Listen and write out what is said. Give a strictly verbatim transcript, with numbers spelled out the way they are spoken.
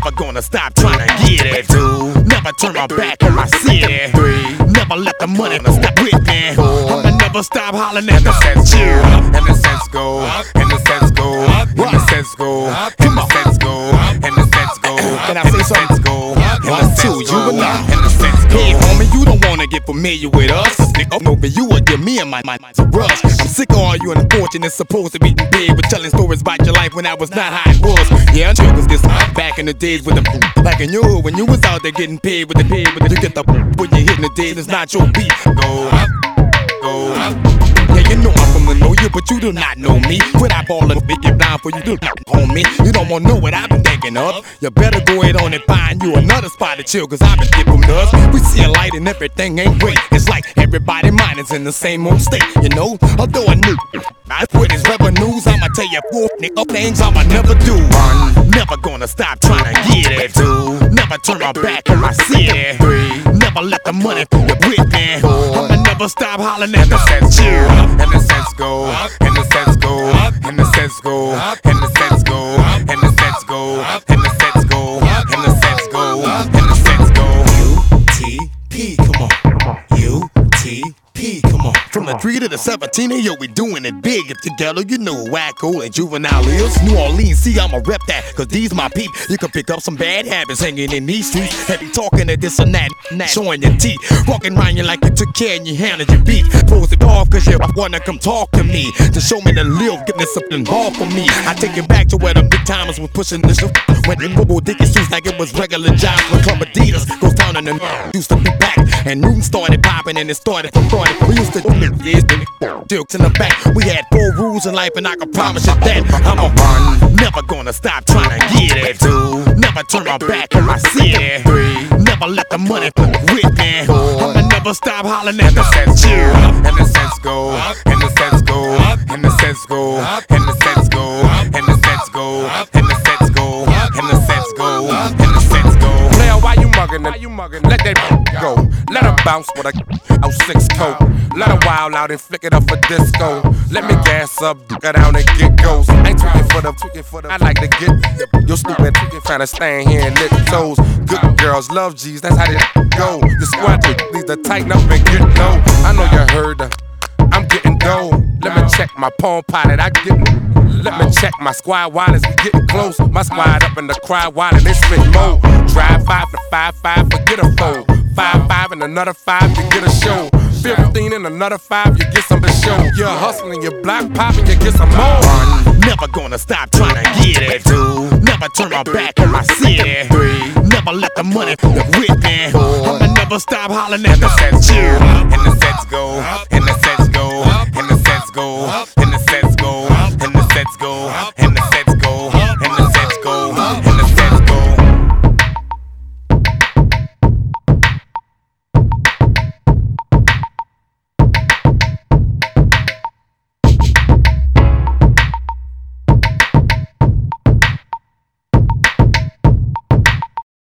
never gonna stop trying to get it. Two, never turn my back on my city. Three, never let the money stop with me. I'ma never stop hollering at the sense go, and the sense go, and the sense go, and the sense go, and the sense go, and the sense go. Can I say something? One, two, you and I. Hey, homie, you don't wanna get familiar with us. Nigga, no, but you would give me and my mind a rush. I'm sick of all you unfortunate supposed to be big, but telling stories about your life when I was not how it was. Yeah, I'm sure 'cause this back in the days with the back in your hood when you was out there getting paid with the pay, but you get the when you're hitting the days, it's not your beat. Go up, go up. Yeah, you know I'm from the know you, but you do not know me. Quit eyeballing me, get down for you do not homie. You don't wanna know what I've been thinking of. You better go ahead on and find you another spot to chill, 'cause I've been dipping dust. We see a light and everything ain't great. It's like everybody mind is in the same old state, you know. Although I knew I with his revenues, I'ma tell you four nigga things I'ma never do. One, never gonna stop trying to get it. Two, never turn my back on my city. Three, never let the money pull you with me. I'ma never stop hollering at the sense chill. And the sense go, and the sense go, and the sense go, and the sense go, and the sense go, and the sense go, and the sense go, and the sense go. U T P, come on, U T P, come on. From the three to the seventeen, hey, yo, we doing it big. If together, you know Wacko and Juvenile is. New Orleans, see, I'ma rep that, 'cause these my peep. You can pick up some bad habits hanging in these streets. Heavy talking to this and that, and that, showing your teeth. Walking around you like you took care and you handled your beef. Close it off, 'cause you wanna come talk to me. To show me the live, give me something ball for me. I take it back to where the big timers was pushing this shit. When the football dick suits like it was regular jobs. When Club Adidas goes down in the used to be back. And Newton started popping and it started from front. We used to do this, dukes in the back. We had four rules in life and I can promise you that I'ma run, never gonna stop trying to get it. Two, never turn my back on my city. Three, never let the money pull with me. I'ma never stop hollering at the sense chill. And the sense go, and the sense go, and the sense go, and the sense go, and the sense go, and the sense go, and the sense go, and the sense go. Player, why you mugging it? Let that go. Let her bounce with a oh six coat. Let her wild out and flick it up for disco. Let me gas up, get down and get goes. Ain't tweaking for the, tweaking for the. I like to get your stupid trying to stand here and lick toes. Good girls love G's, that's how they go. The squad needs to tighten up and get low. I know you heard her. I'm getting dough. Let me check my palm pilot. I get. Let me check my squad wallets. We getting close. My squad up in the crowd wallet. They spit more. Drive five to five five, forget a four. Five five and another five, you get a show. Fifteen and another five, you get some to show. You're hustling, you're block popping, you get some more. One, never gonna stop trying to get it. Two, never turn my back on my city. Three, never let the money pull you with me. I'ma never stop hollering at the sense chill. And the sense go, and the sense go, and the sense go, and the